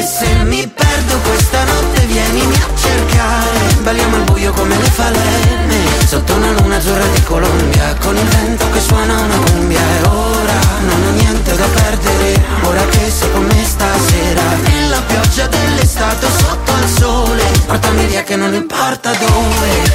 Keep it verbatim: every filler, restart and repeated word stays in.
se mi perdo questa notte vienimi a cercare. Balliamo al buio come le falene, sotto una luna azzurra di Colombia, con il vento che suona una cumbia. E ora non ho niente da perdere, ora che sei con me stasera. Nella pioggia dell'estate sotto al sole, portami via che non importa dove.